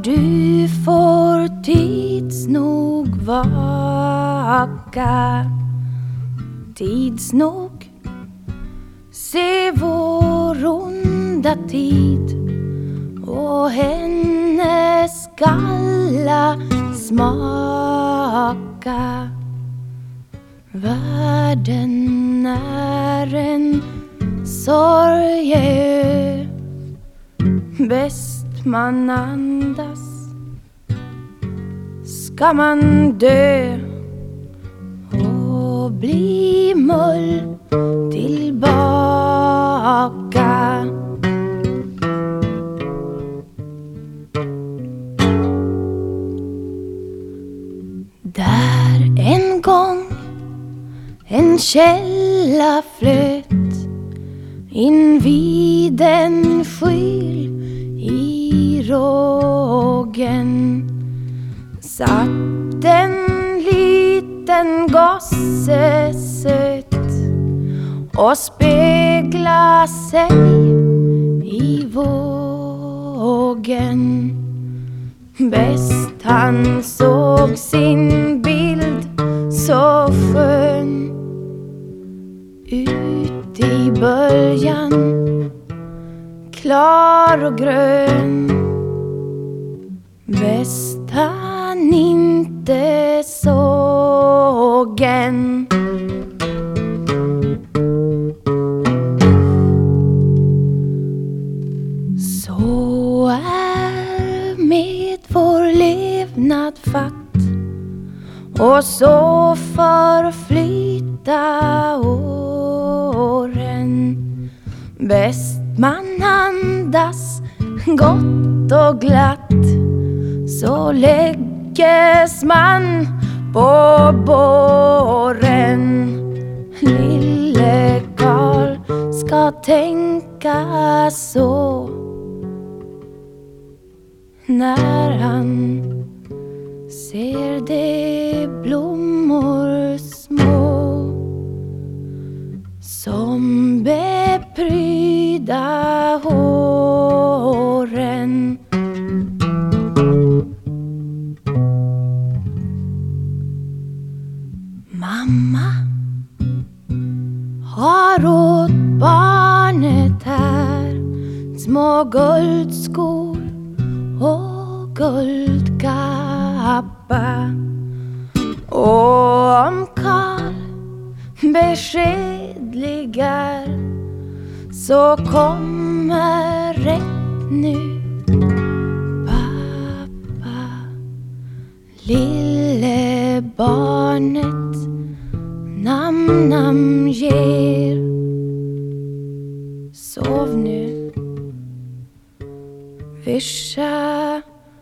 du får tids nog vaka, tids nog se vår onda tid och hennes skalla smaka. Världen är en sorgeö, bäst man andas ska man dö och bli mull tillbaka. Där en gång en källa flöt invid en skyl i rågen, satt en liten gosse söt och spegla sig i vågen. Bäst han såg sin bild så skön ut i böljan, klar och grön. Bäst han inte såg en. Så är med vår levnad fatt, och så förflyta åren. Bäst man andas gott och glatt, så lägges man på båren. Lille Karl ska tänka så när han ser de blommor små som bepryda håren. Mamma har åt barnet här små guldskor och guldkappa. Och om Karl beskedlig är, så kommer rätt nu pappa. Lille barnet namn ger. Sov nu, vischa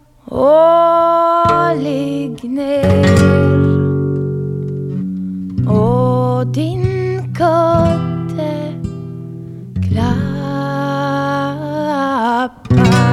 och ligg ner, och din kudde klappa.